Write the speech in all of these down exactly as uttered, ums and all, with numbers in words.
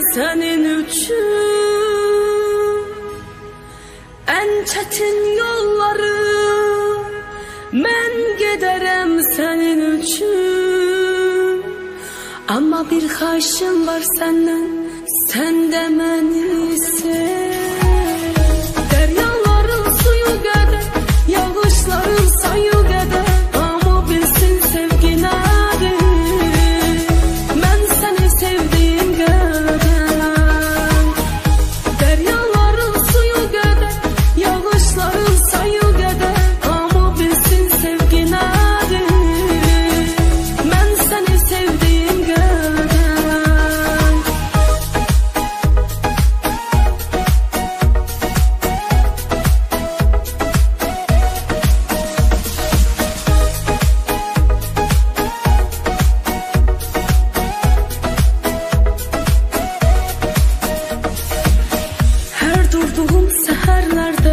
senin üçün. En çetin yolları mən gedərəm senin üçün. Ama bir xahişim var senden, sen de məni sev. Deryaların suyu qədər, yağışların sayı qədər, ama bilsin sevgi nədir. Mən səni sevdiğim qədər. Deryaların suyu qədər, yağışların sayı qədər, ama bilsin sevgi nədir. Mən səni sevdiğim qədər. Her durduğum seherlerde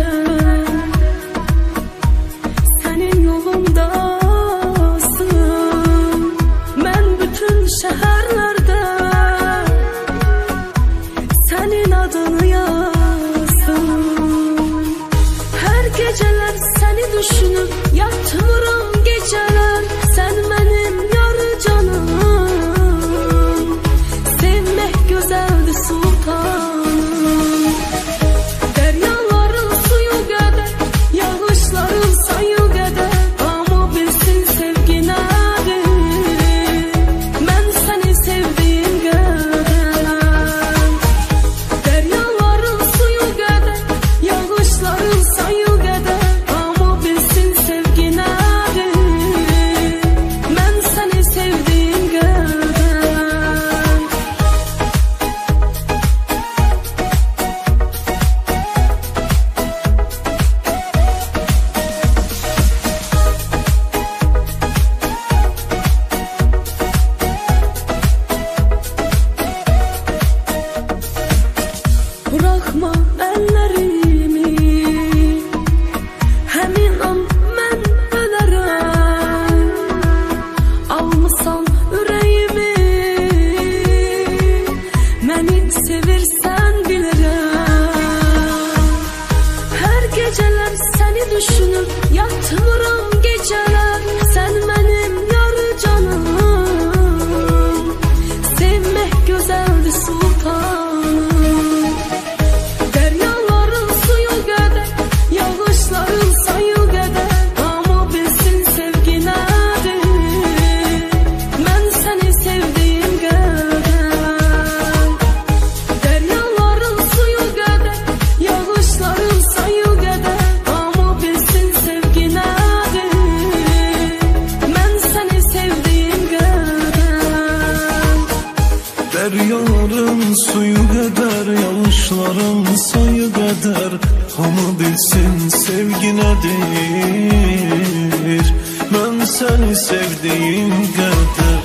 senin yolundasın. Ben bütün şehirlerde senin adını yazdım. Her geceler seni düşünüp yatmıram geceler. Sen benim yarı canım. Sevmek güzeldi sultanım. Deryaların suyu qədər, yağışların sayı qədər, ama bilsin sevgi nədir. Mən səni sevdiğim qədər. Deryaların suyu qədər, yağışların sayı qədər, ama bilsin sevgi nədir. Mən səni sevdiğim qədər. Bırakma ellerimi, həmin an mən ölərəm. Almısan ürəyimi, məni sevirsən bilirəm. Her geceler seni düşünüp yatmıram geceler. Sen benim yarı canım. Sevmek güzeldi sultanım. Deryaların suyu qədər, yağışların sayı qədər, ama bilsin sevgi nədir. Mən səni sevdiğim qədər. Deryaların suyu qədər, yağışların sayı qədər, ama bilsin sevgi nədir. Mən səni sevdiğim qədər. Deryaların suyu kadar, yağışların sayı kadar, ama bilsin sevgi nedir. Ben seni sevdiğim kadar.